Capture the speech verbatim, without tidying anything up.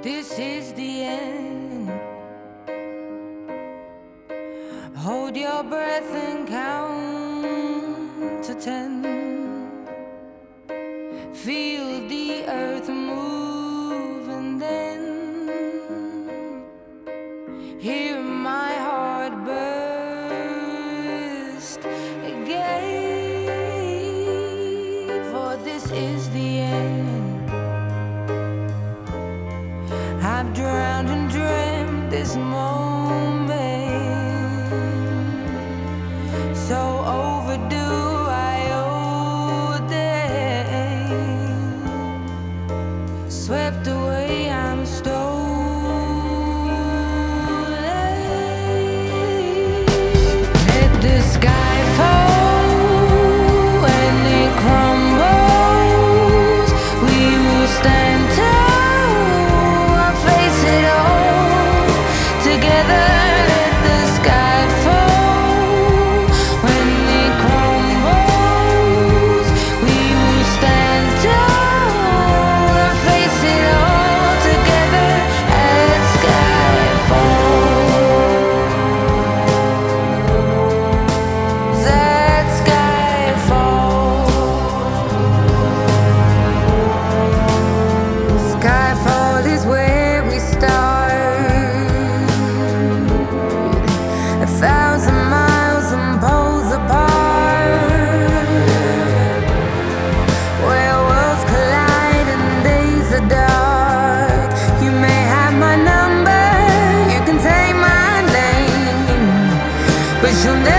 This is the end. Hold your breath and count to ten. Feel the earth move and then hear my heart burst again. For this is the end. I've drowned and dreamt this moment, so overdue I owe them. Swept away, I'm stolen. Let the sky fall when it crumbles. We will stand tall. A thousand miles and poles apart, where worlds collide and days are dark. You may have my number, you can take my name, but you'll never